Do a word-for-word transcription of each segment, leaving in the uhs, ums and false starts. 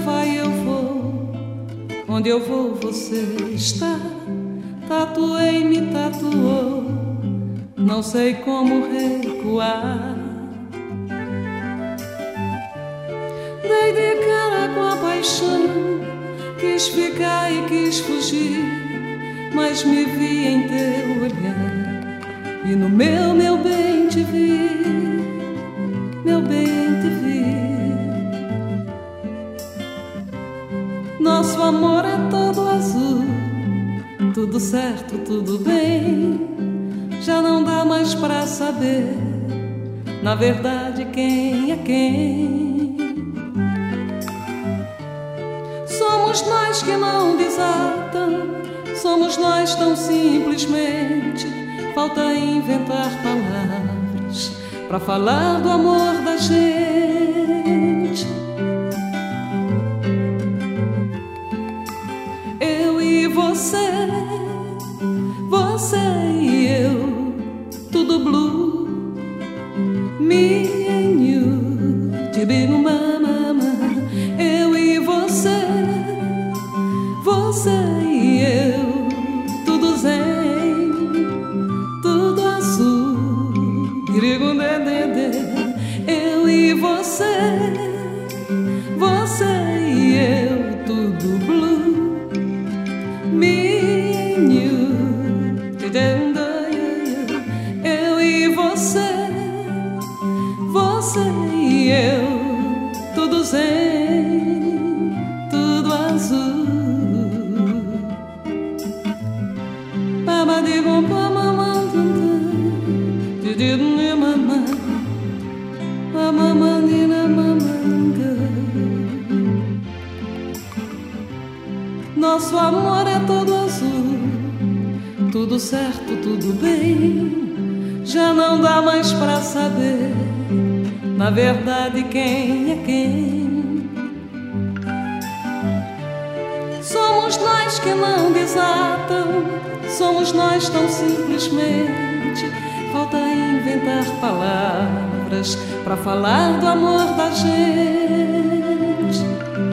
vai eu vou, onde eu vou você está. Tatuei, me tatuou, não sei como recuar. Dei de cara com a paixão, quis ficar e quis fugir, mas me vi em teu olhar e no meu, meu bem te vi, meu bem te vi. Nosso amor é todo azul, tudo certo, tudo bem. Já não dá mais pra saber, na verdade, quem é quem. Somos nós que não desatam, somos nós tão simplesmente. Falta inventar palavras pra falar do amor da gente. Eu e você, você e eu, tudo blue. Me and you, tibigo mamama. Eu e você, você e eu, tudo zen, tudo azul. Girigo dedede. Eu e você, você e eu, tudo blue. Me and you, eu e você, você e eu, tudo zen, tudo azul. Baba digo mamãe, didinho mamãe, mamãe na mamanga. Nosso amor é todo azul, tudo certo, tudo bem. Já não dá mais pra saber, na verdade, quem é quem. Somos nós que não desatam, somos nós tão simplesmente. Falta inventar palavras pra falar do amor da gente.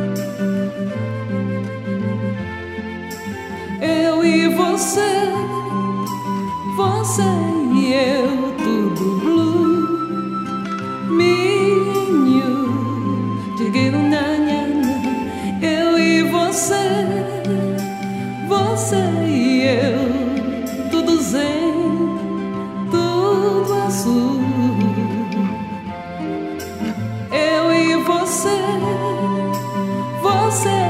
Eu e você, você e eu, tudo blue. Me and you, digo na, na, na. Eu e você, você e eu, tudo zen, tudo azul. Eu e você, você